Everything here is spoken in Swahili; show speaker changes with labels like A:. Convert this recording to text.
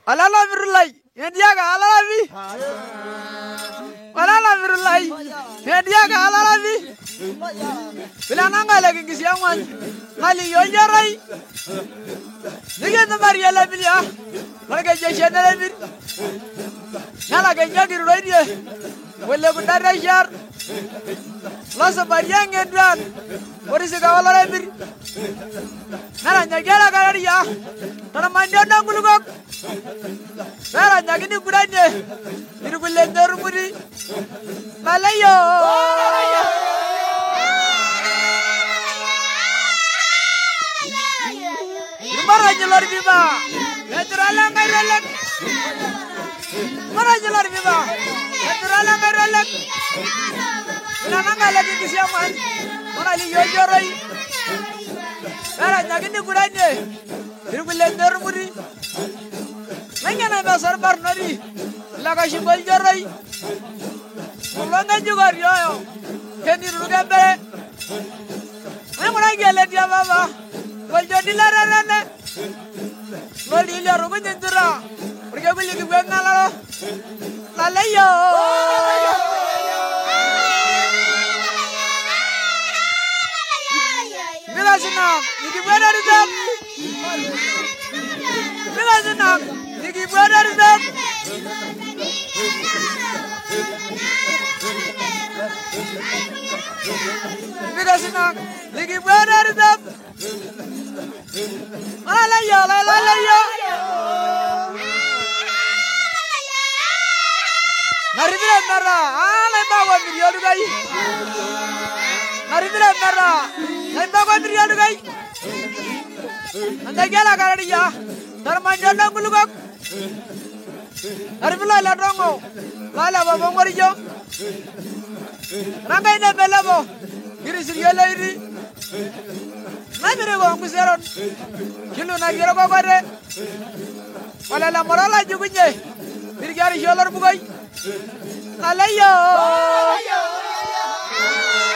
A: Alala virulai. Endiaga alala vi. Alala virulai. Endiaga alala vi. Bilananga lagi kisiaman. Ngali yojarai. Dige tamari ala bilia. Lagi jeshana la bir. Nala genjagi rulai dia. Wale kudara jar. Lasa bariang enduan. Orisi kawala la bir. Nala nyagela kararia. Tana mandia nangulugok. Nala nyagini kudanye. Irukule ndorumuri. Malayo. Marajelar viva. Naturala ngairalak. Marajelar viva. Naturala ngairalak. Nanga lagi kisiaman. Marali yojorai. Nala nyagini kudanye. Irukule ndorumuri. Nengana basar barnari. Laga shimbal jarai. Mulanga juga rioyo. Kendi rugambe. Nengana gele dia baba. Waljadi lararane. Loli ila rugu jendura. Pergi beli ke buang nalaro. Lalayo. Bila senang, niki buang dari dap. Bila senang, niki buang dari dap. Bila senang, niki buang dari dap. Lalayo, lalayo. Naribira nara, lai bawa miliar gai. Naribira nara, lai bawa miliar gai. Anda gela karadia, termanjat nangulugak. Naribira ladrongo, lala bawa morijo. Rangai na belabo, kiri siriala iri. Nagere go nguseron, kilo nagere go gore. Wala la morala jugunye, birgari sholor bugay. Alayo.